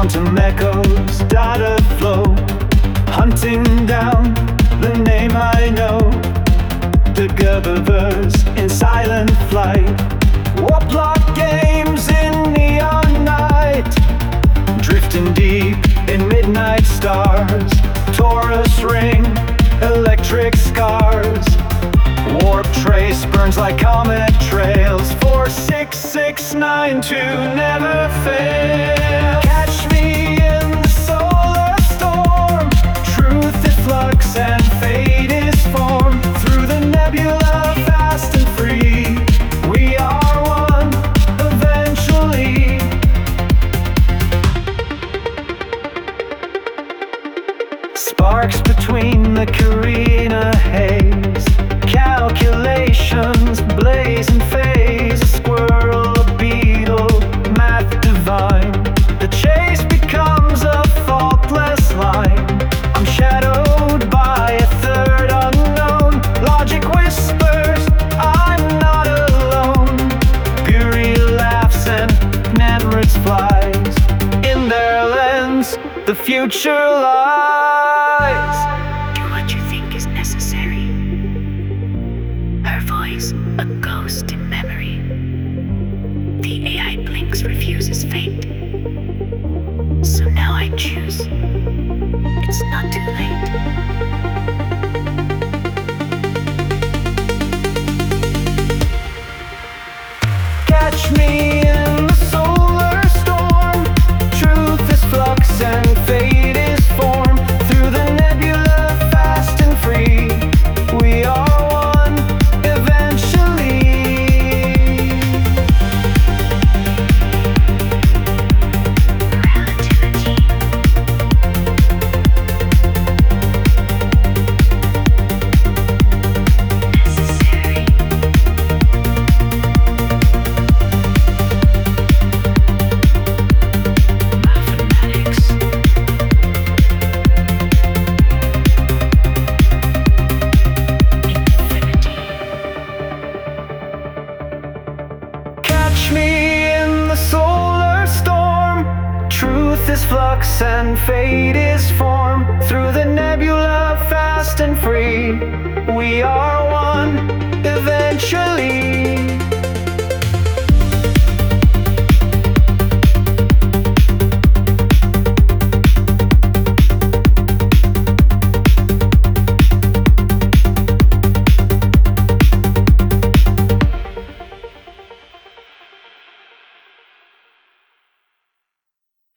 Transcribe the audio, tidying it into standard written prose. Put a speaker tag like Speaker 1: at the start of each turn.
Speaker 1: Quantum echoes, data flow, hunting down the name I know. The Gerberverse in silent flight, warp lock games in neon night, drifting deep in midnight stars. Taurus ring, electric scars, warp trace burns like comet trails. 46692 never fail. Catch me in the solar storm, truth is flux and fate is form. Through the nebula fast and free, we are one eventually. Sparks between the Carina haze, calculations blaze and phase. A squirrel, a beetle, math divine. The chase becomes a faultless line. I'm shadowed by a third unknown. Logic whispers, I'm not alone. Guri laughs and Nemrut's flies. In their lens, the future lies.
Speaker 2: Do what you think is necessary. Her voice, a ghost in memory. The AI blinks, refuses fate. So now I choose. It's not too late.
Speaker 1: Catch me in the solar storm, truth is flux and fate is form. Through the nebula fast and free, we are one eventually.
Speaker 2: Relativity. Necessary. Mathematics. Infinity.
Speaker 1: Catch me in the solar storm, truth is flux and fate is form. Through the nebula fast and free, we are